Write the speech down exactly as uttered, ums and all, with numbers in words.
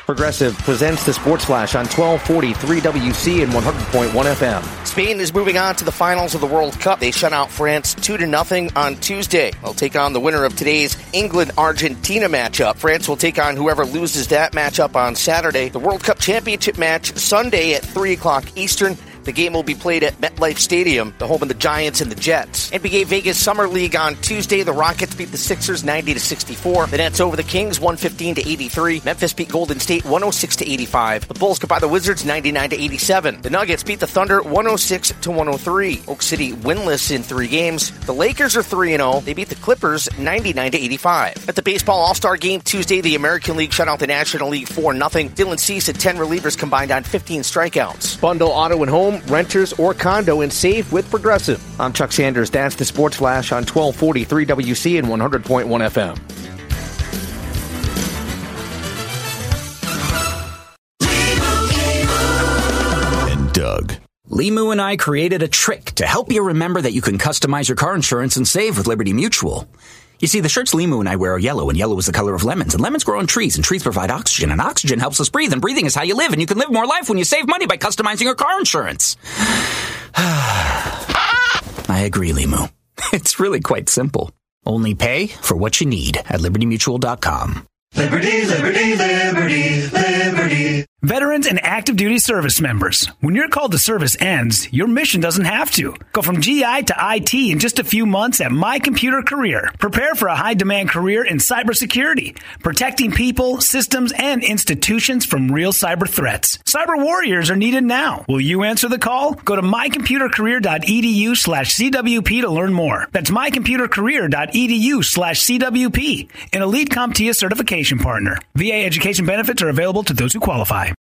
Progressive presents the Sports Flash on twelve forty-three W C and one hundred point one F M. Spain is moving on to the finals of the World Cup. They shut out France two to nothing on Tuesday. They'll take on the winner of today's England-Argentina matchup. France will take on whoever loses that matchup on Saturday. The World Cup Championship match Sunday at three o'clock Eastern. The game will be played at MetLife Stadium, the home of the Giants and the Jets. N B A Vegas Summer League on Tuesday. The Rockets beat the Sixers ninety to sixty-four. The Nets over the Kings one fifteen to eighty-three. Memphis beat Golden State one oh six to eighty-five. The Bulls got by the Wizards ninety-nine to eighty-seven. The Nuggets beat the Thunder one oh six to one oh three. Oak City winless in three games. The Lakers are three and oh. They beat the Clippers ninety-nine to eighty-five. At the Baseball All-Star Game Tuesday, the American League shut out the National League four nothing. Dylan Cease had ten relievers combined on fifteen strikeouts. Bundle auto and home, renters, or condo and save with Progressive. I'm Chuck Sanders. That's the Sports Flash on twelve forty-three W C and one hundred point one F M. And Doug. Limu and I created a trick to help you remember that you can customize your car insurance and save with Liberty Mutual. You see, the shirts Limu and I wear are yellow, and yellow is the color of lemons, and lemons grow on trees, and trees provide oxygen, and oxygen helps us breathe, and breathing is how you live, and you can live more life when you save money by customizing your car insurance. I agree, Limu. It's really quite simple. Only pay for what you need at liberty mutual dot com. Liberty, liberty, liberty, liberty. Veterans and active duty service members, when your call to service ends, your mission doesn't have to. Go from G I to I T in just a few months at My Computer Career. Prepare for a high-demand career in cybersecurity, protecting people, systems, and institutions from real cyber threats. Cyber warriors are needed now. Will you answer the call? Go to my computer career dot e d u slash c w p to learn more. That's my computer career dot e d u slash c w p, an Elite CompTIA certification partner. V A education benefits are available to those who qualify.